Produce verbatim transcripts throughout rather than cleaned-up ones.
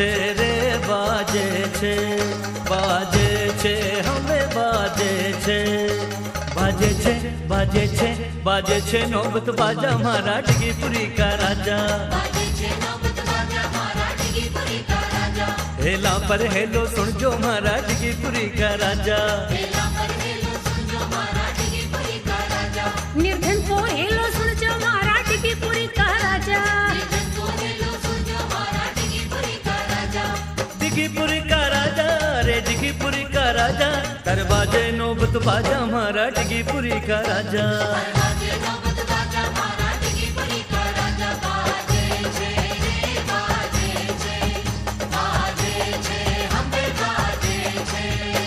છે રે બાજે છે બાજે છે હવે બાજે છે બાજે છે બાજે છે બાજે છે નોબત બાજા મારા ડીગીપુરી કા રાજા बाजे छे नौबत बाजा मारा ડીગીપુરી का राजा हेला पर हेलो सुनजो मारा ડીગીપુરી का राजा हेला पर हेलो सुनजो मारा ડીગીપુરી का राजा निर्धन को हेलो सुनजो मारा ડીગીપુરી का राजा निर्धन को हेलो सुनजो मारा ડીગીપુરી का राजा ડીગીપુરી का राजा रे ડીગીપુરી का राजा दरवाजे नोबत बाजा मारा ડીગીપુરી का राजा बाजे नौबत बाजा मारा ડીગીપુરી का राजा बाजे छे रे बाजे छे बाजे छे हमें बाजे छे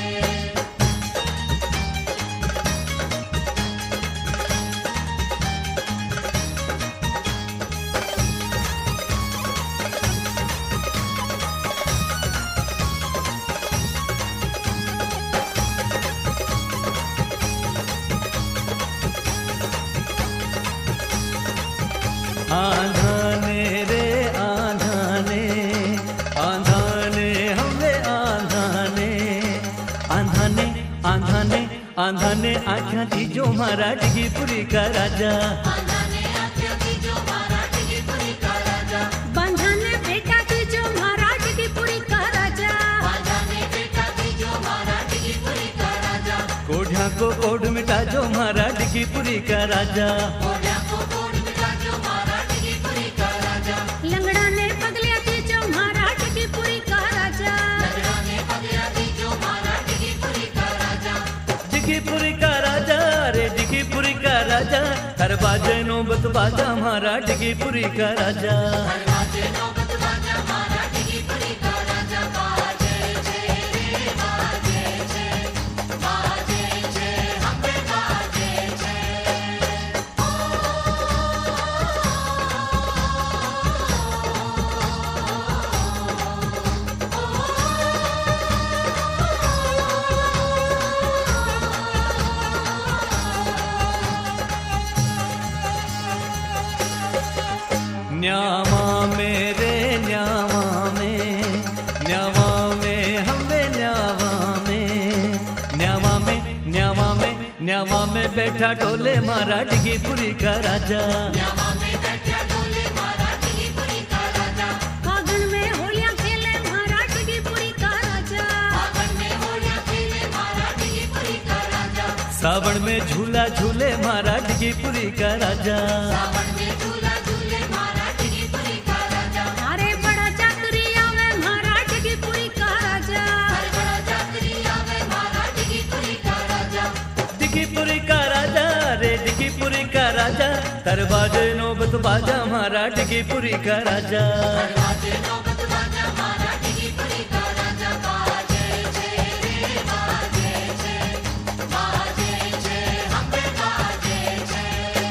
आंधाने रे आंधाने आंधाने हमें आंधाने आंधाने आंधाने आंधाने आँखा दीजो मारा ડીગીપુરી का राजा आंधाने आँखें दीजो मारा ડીગીપુરી का राजा बंधन बेटा दीजो मारा ડીગીપુરી का राजा आंधाने बेटा दीजो मारा ડીગીપુરી का राजा कोढ़िया को कोढ़ मिटाजो मारा ડીગીપુરી का राजा कोढ़िया को कोढ़ मिटाजो मारा ડીગીપુરી का राजा लंगड़ा ने पगलिया दीजो मारा ડીગીપુરી का राजा लंगड़ा ने पगलिया दीजो मारा ડીગીપુરી का राजा ડીગીપુરી का राजा रे ડીગીપુરી का राजा दरवाजे नोबत बाजा मारा ડીગીપુરી का राजा बाजे नौबत बाजा मारा ડીગીપુરી का राजा बाजे छे रे बाजे छे बाजे छे हमें बाजे छे न्यावा मेरे न्यावा में न्यावा में हमें न्यावा में न्यावा में न्यावा में न्यावा में बैठा डोले मारा ડીગીપુરી का राजा न्यावा में बैठा डोले मारा ડીગીપુરી का राजा फागुन में होलिया खेले मारा ડીગીપુરી का राजा फागुन में होलिया खेले मारा ડીગીપુરી का राजा सावन में झूला झूले मारा ડીગીપુરી का राजा सावन में झूला झूले मारा ડીગીપુરી का राजा अरे बड़ा चातुरी आवे मारा ડીગીપુરી का राजा हर बड़ा जातरी आवे मारा ડીગીપુરી का राजा ડીગીપુરી का राजा रे ડીગીપુરી का राजा दरवाजे नोबत बाजा मारा ડીગીપુરી का राजा बाजे नौबत बाजा मारा ડીગીપુરી का राजा बाजे छे रे बाजे छे बाजे छे हमें बाजे छे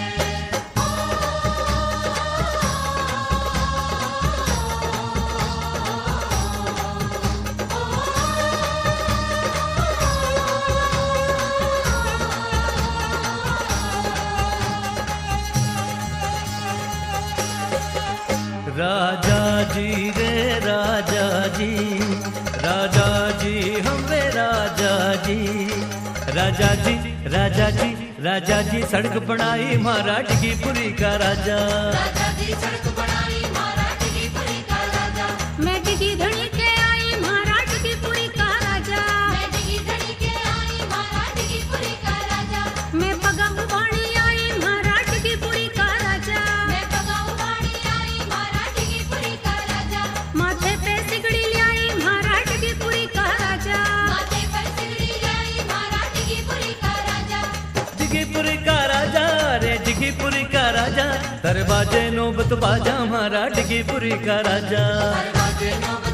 राजा जी रे राजा जी राजा जी हमें राजा जी राजा जी राजा जी राजा जी सड़क बनाई मारा ડીગીપુરી का राजा राजा जी सड़क बनाई मारा ડીગીપુરી का राजा मैं ડીગી धनी के आई मारा ડીગીપુરી का राजा मैं ડીગી धनी के आई मारा ડીગીપુરી का राजा मैं पगा उबाणी आई मारा ડીગીપુરી का राजा मैं पगा उबाड़ी आई मारा ડીગીપુરી का राजा माथे पे सिगड़ी लाई मारा ડીગીપુરી का राजा माथे पर सिगड़ी लाई मारा ડીગીપુરી का राजा ડીગીપુરી का राजा रे ડીગીપુરી का राजा दरवाजे नोबत बाजा मारा ડીગીપુરી का राजा बाजे नौबत